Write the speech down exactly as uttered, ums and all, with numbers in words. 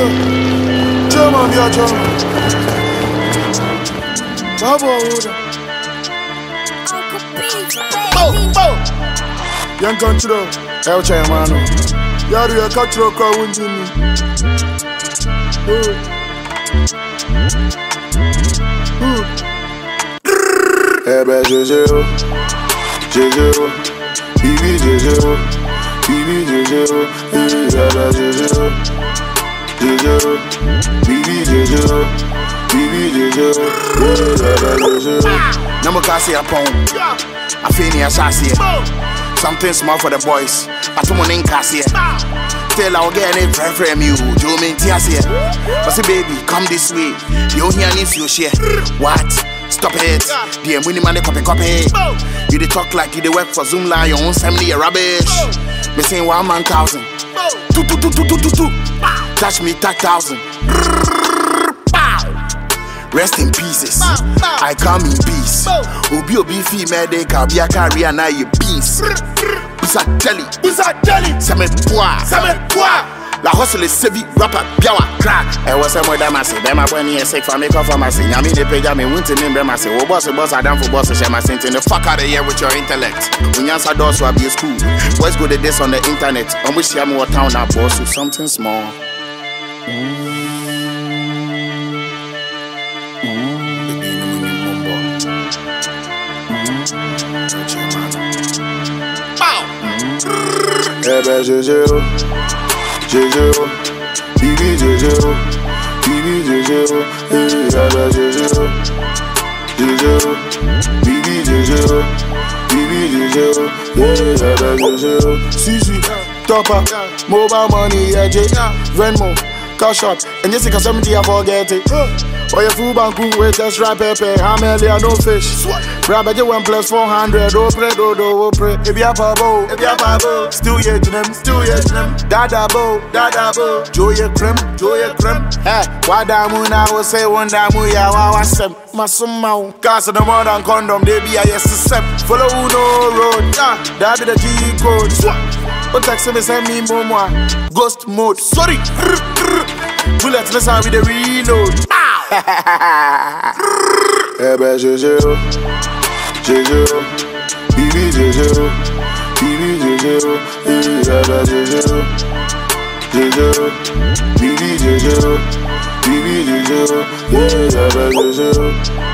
German, yeah, German. Babo, Boom, boom. young control. El Chairman. Yari, a control car wins in me. Eh ben, Jojo, Jojo, Bibi Jojo, Bibi Jojo, eh ben, Jojo, Jojo, Bibi Jojo, Bibi Jojo, eh ben, Jojo. Number kasi upon. I feel near Sassy. Something small for the boys. I told my Cassie. Tell I'll get it from you. Do me Tiasia. But say, baby, come this way. You hear if you share. What? Stop it. The money money copy copy. You dey talk like you dey work for Zoom line. Your own family rubbish. Me saying one man thousand. Two two two two two two two. Touch me that thousand. Rest in pieces. I come in peace. Obi obi female they can be a career now you peace. Busa jelly, Busa jelly, Same poa, Same poa. La hustle is sevi rapper biawa crack. I was some of them I say them I when you sick for me come from I say I mean the page I mean won't name them I say oh boss boss I down for boss share my sense in the fuck out of here with your intellect. When you answer doors will be a school. Boys go to this on the internet. And we share more town now boss with something small. Mm. Eh ben, Jojo, Jojo, Bibi Jojo, Bibi Jojo, eh ben, Jojo, Jojo, Bibi Jojo, Bibi Jojo, eh ben, Jojo. Sisi, Topper, mobile money, yeah, J, Venmo, cash out, and yes, because somebody I forget it. Oh, your food bank with just rap pepe, how many are no fish? Rabbit, you one plus four hundred, oh, pray, do, do, oh, pray. If you have a bow, if you have a bow, still yet them, still yet them. Dada bow, dada bow, Joy creme, Joy creme. Hey, why damu na I will say one damu ya wawa sem. Masuma, cast of the modern condom, they be a yes to step. Follow no road, yeah, that be the G code. But text me, send me more, ghost mode. Sorry, bullets, let's have the reload. Eh ben, Jojo, Jojo, Bibi Jojo, Bibi Jojo, eh ben, Jojo, Jojo, Bibi Jojo, Bibi Jojo, eh ben, Jojo.